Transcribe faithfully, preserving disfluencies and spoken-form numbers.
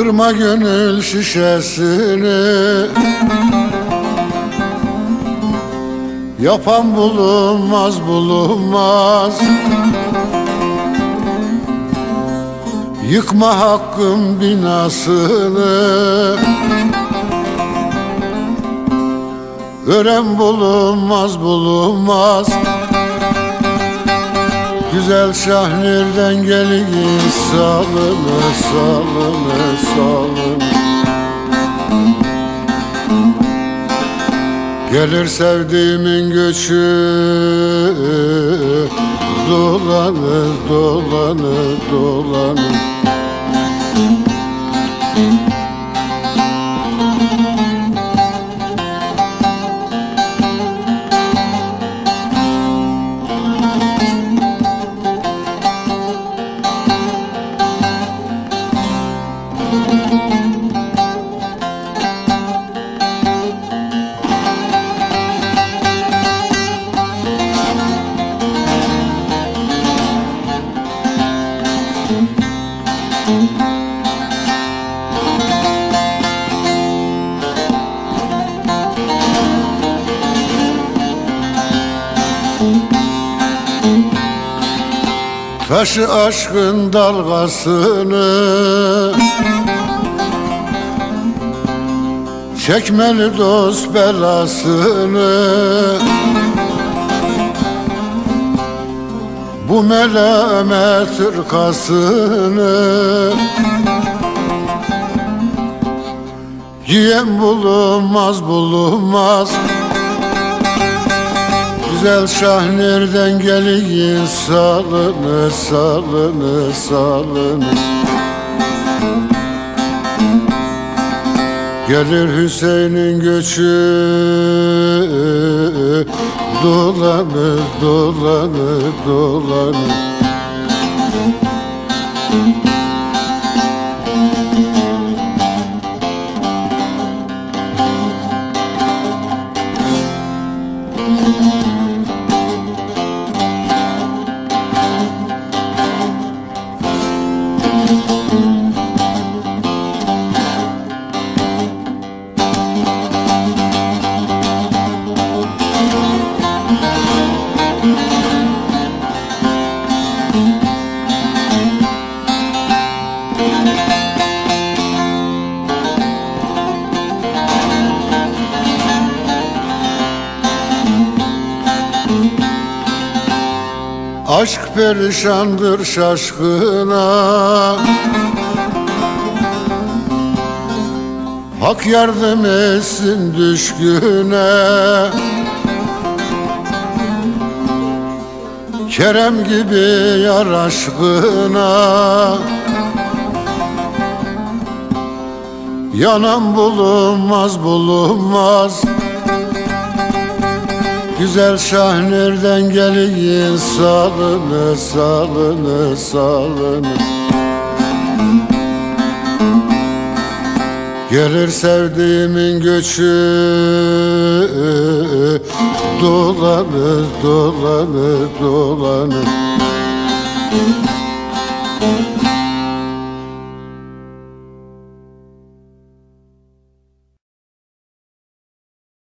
Kırma gönül şişesini, yapan bulunmaz bulunmaz. Yıkma hakkın binasını, ören bulunmaz bulunmaz. Güzel Şahnir'den gelin salını salını salını. Gelir sevdiğimin göçü, dolanır dolanır dolanır. Taşı aşkın dalgasını, çekmeli dost belasını. Bu melamet ırkasını, giyen bulunmaz bulunmaz. Güzel Şahnir'den gelin salını salını salını. Gelir Hüseyin'in göçü, dolanır dolanır dolanır. Aşk perişandır şaşkına, hak yardım etsin düşküne. Kerem gibi yar aşkına, yanan bulunmaz bulunmaz. Güzel Şahnir'den gelin salını salını salını. Gelir sevdiğimin göçü, dolanır dolanır dolanır.